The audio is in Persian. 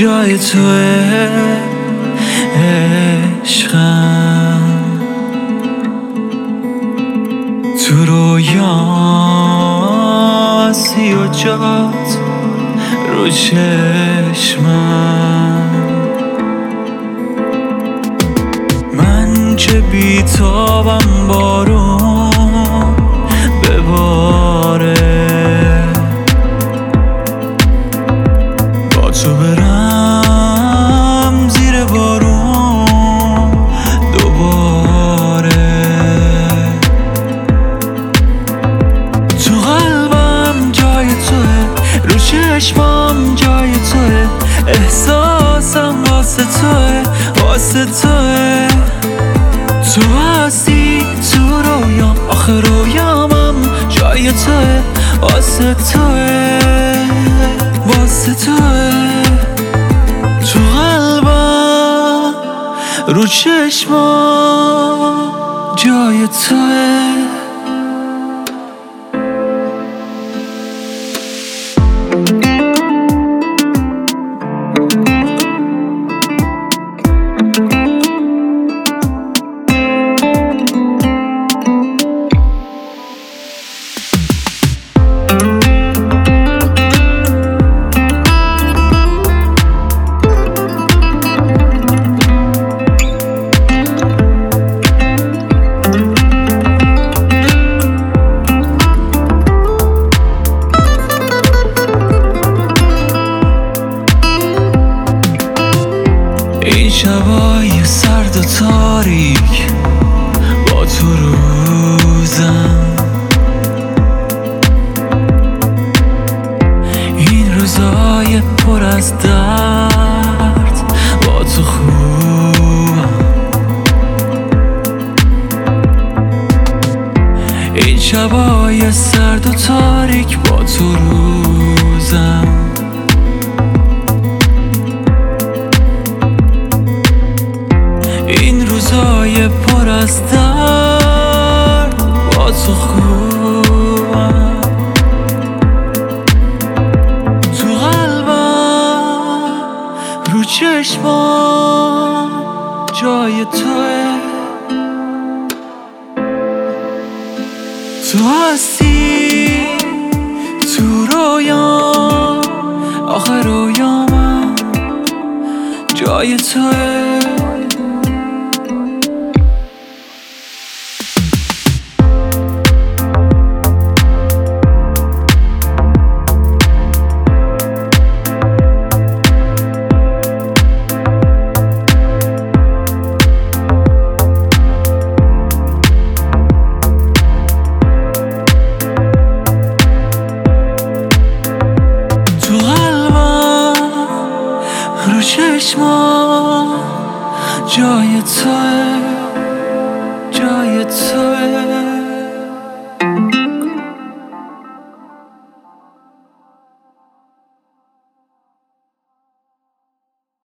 جای توه عشقم، تو رویام هستی و جات رو چشمم. من که بیتابم بارون بباره، با تو برم زیر بارون دوباره. تو قلبم جای توه، رو چشمام جای توه، احساسم واسه توه، واسه توه. تو هستی تو رویام، آخه رویامم جای توه، واسه توه، واسه توه. تو قلبم رو چشمام جای توه. این شبای سرد و تاریک با تو روزم، این روزای پر از درد با تو خوبم. این شبای سرد و تاریک با تو روزم، این روزای پر از درد با تو خوبم. تو قلبم رو چشمام جای توه، تو هستی تو رویام، آخه رویامم جای توه. رو چشمام جای توه.